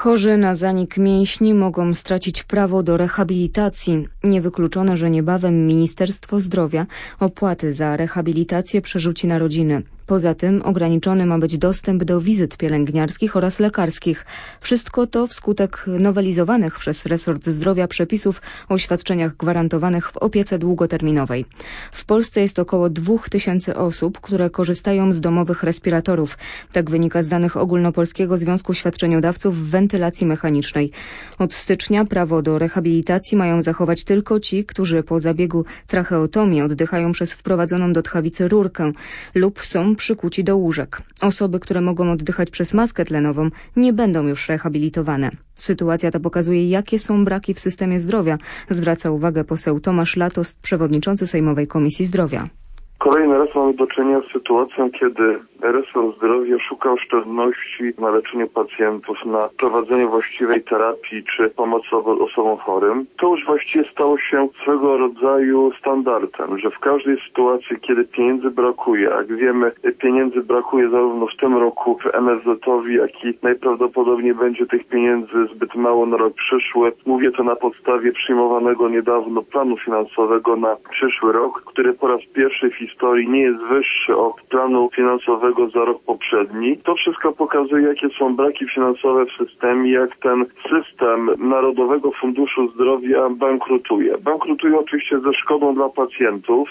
Chorzy na zanik mięśni mogą stracić prawo do rehabilitacji. Niewykluczone, że niebawem Ministerstwo Zdrowia opłaty za rehabilitację przerzuci na rodziny. Poza tym ograniczony ma być dostęp do wizyt pielęgniarskich oraz lekarskich. Wszystko to wskutek nowelizowanych przez resort zdrowia przepisów o świadczeniach gwarantowanych w opiece długoterminowej. W Polsce jest około 2000 osób, które korzystają z domowych respiratorów. Tak wynika z danych Ogólnopolskiego Związku Świadczeniodawców wentylacji mechanicznej. Od stycznia prawo do rehabilitacji mają zachować tylko ci, którzy po zabiegu tracheotomii oddychają przez wprowadzoną do tchawicy rurkę lub są przykuci do łóżek. Osoby, które mogą oddychać przez maskę tlenową, nie będą już rehabilitowane. Sytuacja ta pokazuje, jakie są braki w systemie zdrowia, zwraca uwagę poseł Tomasz Latos, przewodniczący Sejmowej Komisji Zdrowia. Kolejny raz mamy do czynienia z sytuacją, kiedy resort zdrowia szuka oszczędności na leczeniu pacjentów, na prowadzeniu właściwej terapii czy pomocy osobom chorym. To już właściwie stało się swego rodzaju standardem, że w każdej sytuacji, kiedy pieniędzy brakuje, jak wiemy, pieniędzy brakuje zarówno w tym roku w NFZ-owi, jak i najprawdopodobniej będzie tych pieniędzy zbyt mało na rok przyszły. Mówię to na podstawie przyjmowanego niedawno planu finansowego na przyszły rok, który po raz pierwszy w historii nie jest wyższy od planu finansowego za rok poprzedni. To wszystko pokazuje, jakie są braki finansowe w systemie, jak ten system Narodowego Funduszu Zdrowia bankrutuje. Bankrutuje oczywiście ze szkodą dla pacjentów.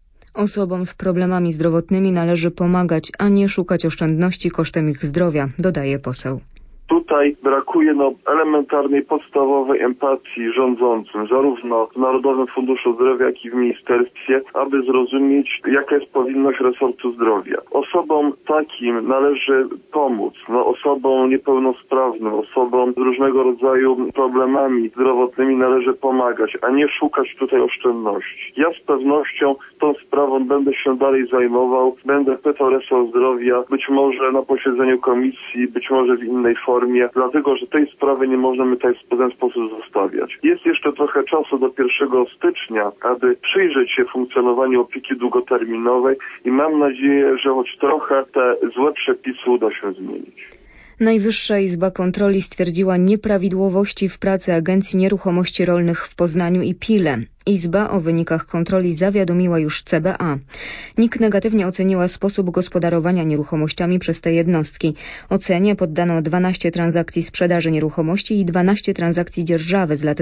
Osobom z problemami zdrowotnymi należy pomagać, a nie szukać oszczędności kosztem ich zdrowia, dodaje poseł. Tutaj brakuje elementarnej, podstawowej empatii rządzącym, zarówno w Narodowym Funduszu Zdrowia, jak i w ministerstwie, aby zrozumieć, jaka jest powinność resortu zdrowia. Osobom takim należy pomóc, osobom niepełnosprawnym, osobom z różnego rodzaju problemami zdrowotnymi należy pomagać, a nie szukać tutaj oszczędności. Ja z pewnością tą sprawą będę się dalej zajmował, będę pytał resort zdrowia, być może na posiedzeniu komisji, być może w innej formie, dlatego że tej sprawy nie możemy tutaj w ten sposób zostawiać. Jest jeszcze trochę czasu do 1 stycznia, aby przyjrzeć się funkcjonowaniu opieki długoterminowej i mam nadzieję, że choć trochę te złe przepisy uda się zmienić. Najwyższa Izba Kontroli stwierdziła nieprawidłowości w pracy Agencji Nieruchomości Rolnych w Poznaniu i Pile. Izba o wynikach kontroli zawiadomiła już CBA. NIK negatywnie oceniła sposób gospodarowania nieruchomościami przez te jednostki. Ocenie poddano 12 transakcji sprzedaży nieruchomości i 12 transakcji dzierżawy z lat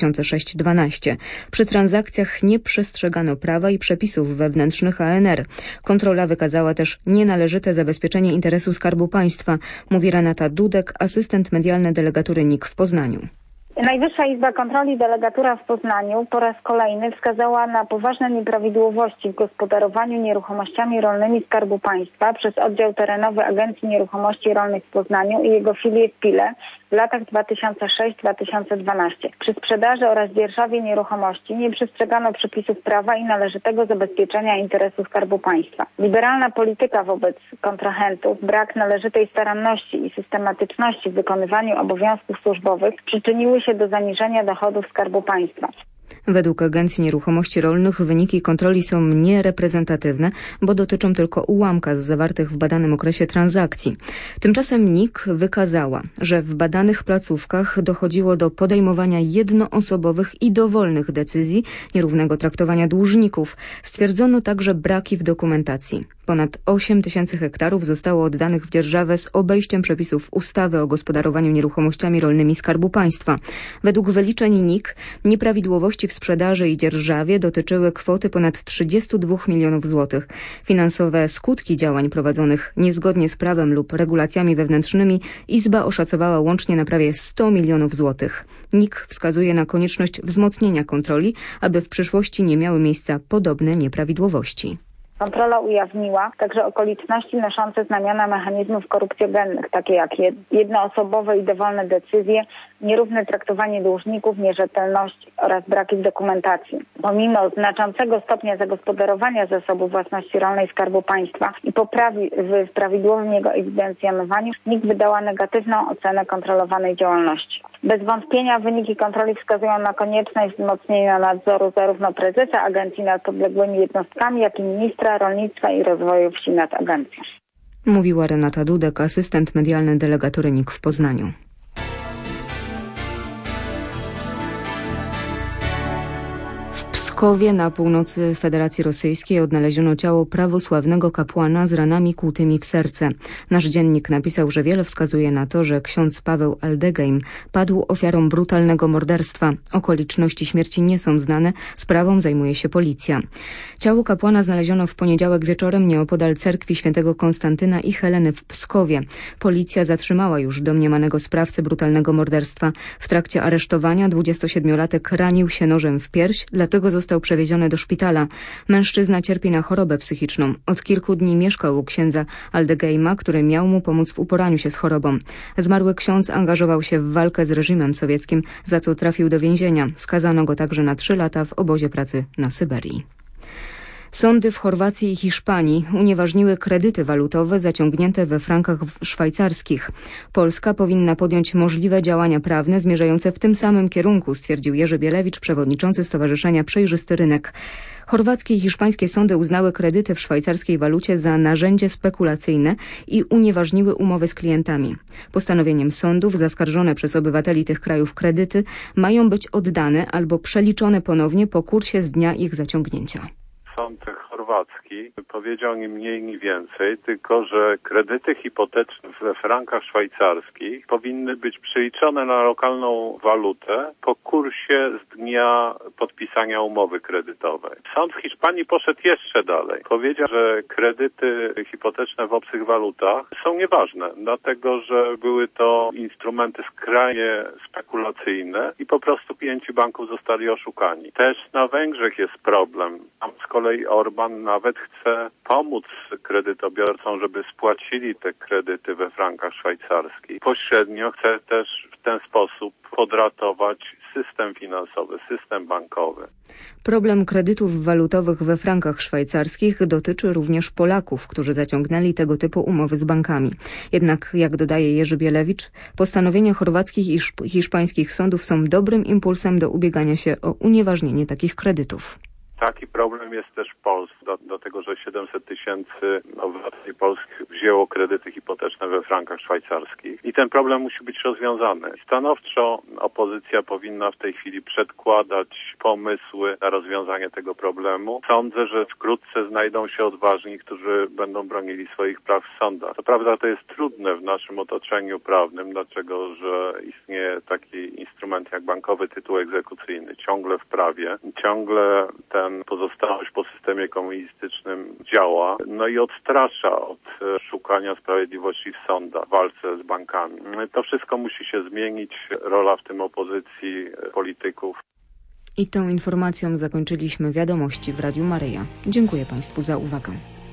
2006-12. Przy transakcjach nie przestrzegano prawa i przepisów wewnętrznych ANR. Kontrola wykazała też nienależyte zabezpieczenie interesu Skarbu Państwa, mówi Renata Dudek, asystent medialny delegatury NIK w Poznaniu. Najwyższa Izba Kontroli Delegatura w Poznaniu po raz kolejny wskazała na poważne nieprawidłowości w gospodarowaniu nieruchomościami rolnymi Skarbu Państwa przez oddział terenowy Agencji Nieruchomości Rolnych w Poznaniu i jego filię w Pile w latach 2006-2012. Przy sprzedaży oraz dzierżawie nieruchomości nie przestrzegano przepisów prawa i należytego zabezpieczenia interesu Skarbu Państwa. Liberalna polityka wobec kontrahentów, brak należytej staranności i systematyczności w wykonywaniu obowiązków służbowych przyczyniły się do zaniżenia dochodów Skarbu Państwa. Według Agencji Nieruchomości Rolnych wyniki kontroli są niereprezentatywne, bo dotyczą tylko ułamka z zawartych w badanym okresie transakcji. Tymczasem NIK wykazała, że w badanych placówkach dochodziło do podejmowania jednoosobowych i dowolnych decyzji, nierównego traktowania dłużników. Stwierdzono także braki w dokumentacji. Ponad 8 000 hektarów zostało oddanych w dzierżawę z obejściem przepisów ustawy o gospodarowaniu nieruchomościami rolnymi Skarbu Państwa. Według wyliczeń NIK nieprawidłowości w sprzedaży i dzierżawie dotyczyły kwoty ponad 32 milionów złotych. Finansowe skutki działań prowadzonych niezgodnie z prawem lub regulacjami wewnętrznymi Izba oszacowała łącznie na prawie 100 milionów złotych. NIK wskazuje na konieczność wzmocnienia kontroli, aby w przyszłości nie miały miejsca podobne nieprawidłowości. Kontrola ujawniła także okoliczności noszące znamiona mechanizmów korupcjogennych, takie jak jednoosobowe i dowolne decyzje, nierówne traktowanie dłużników, nierzetelność oraz braki w dokumentacji. Pomimo znaczącego stopnia zagospodarowania zasobu własności rolnej Skarbu Państwa i poprawy w prawidłowym jego ewidencjonowaniu, NIK wydała negatywną ocenę kontrolowanej działalności. Bez wątpienia wyniki kontroli wskazują na konieczność wzmocnienia nadzoru zarówno prezesa agencji nad podległymi jednostkami, jak i ministra rolnictwa i rozwoju wsi nad agencją. Mówiła Renata Dudek, asystent medialny delegatury NIK w Poznaniu. Pskowie na północy Federacji Rosyjskiej odnaleziono ciało prawosławnego kapłana z ranami kłutymi w serce. Nasz dziennik napisał, że wiele wskazuje na to, że ksiądz Paweł Aldegeim padł ofiarą brutalnego morderstwa. Okoliczności śmierci nie są znane, sprawą zajmuje się policja. Ciało kapłana znaleziono w poniedziałek wieczorem nieopodal cerkwi świętego Konstantyna i Heleny w Pskowie. Policja zatrzymała już domniemanego sprawcę brutalnego morderstwa. W trakcie aresztowania 27-latek ranił się nożem w pierś, dlatego został przewieziony do szpitala. Mężczyzna cierpi na chorobę psychiczną. Od kilku dni mieszkał u księdza Aldegeima, który miał mu pomóc w uporaniu się z chorobą. Zmarły ksiądz angażował się w walkę z reżimem sowieckim, za co trafił do więzienia. Skazano go także na 3 lata w obozie pracy na Syberii. Sądy w Chorwacji i Hiszpanii unieważniły kredyty walutowe zaciągnięte we frankach szwajcarskich. Polska powinna podjąć możliwe działania prawne zmierzające w tym samym kierunku, stwierdził Jerzy Bielewicz, przewodniczący Stowarzyszenia Przejrzysty Rynek. Chorwackie i hiszpańskie sądy uznały kredyty w szwajcarskiej walucie za narzędzie spekulacyjne i unieważniły umowy z klientami. Postanowieniem sądów zaskarżone przez obywateli tych krajów kredyty mają być oddane albo przeliczone ponownie po kursie z dnia ich zaciągnięcia. Sąd chorwacki powiedział ni mniej, ni więcej, tylko że kredyty hipoteczne we frankach szwajcarskich powinny być przeliczone na lokalną walutę po kursie z dnia podpisania umowy kredytowej. Sąd w Hiszpanii poszedł jeszcze dalej. Powiedział, że kredyty hipoteczne w obcych walutach są nieważne, dlatego że były to instrumenty skrajnie spekulacyjne i po prostu klienci banków zostali oszukani. Też na Węgrzech jest problem. Tam z kolei Orban nawet chce pomóc kredytobiorcom, żeby spłacili te kredyty we frankach szwajcarskich. Pośrednio chce też w ten sposób podratować system finansowy, system bankowy. Problem kredytów walutowych we frankach szwajcarskich dotyczy również Polaków, którzy zaciągnęli tego typu umowy z bankami. Jednak, jak dodaje Jerzy Bielewicz, postanowienia chorwackich i hiszpańskich sądów są dobrym impulsem do ubiegania się o unieważnienie takich kredytów. Taki problem jest też w Polsce, dlatego że 700 tysięcy obywateli polskich wzięło kredyty hipoteczne we frankach szwajcarskich i ten problem musi być rozwiązany. Stanowczo opozycja powinna w tej chwili przedkładać pomysły na rozwiązanie tego problemu. Sądzę, że wkrótce znajdą się odważni, którzy będą bronili swoich praw w sądach. Co prawda to jest trudne w naszym otoczeniu prawnym, dlatego że istnieje taki instrument jak bankowy tytuł egzekucyjny, ciągle w prawie, ciągle ten pozostałość po systemie komunistycznym działa, no i odstrasza od szukania sprawiedliwości w sądach, w walce z bankami. To wszystko musi się zmienić, rola w tym opozycji, polityków. I tą informacją zakończyliśmy wiadomości w Radiu Maryja. Dziękuję Państwu za uwagę.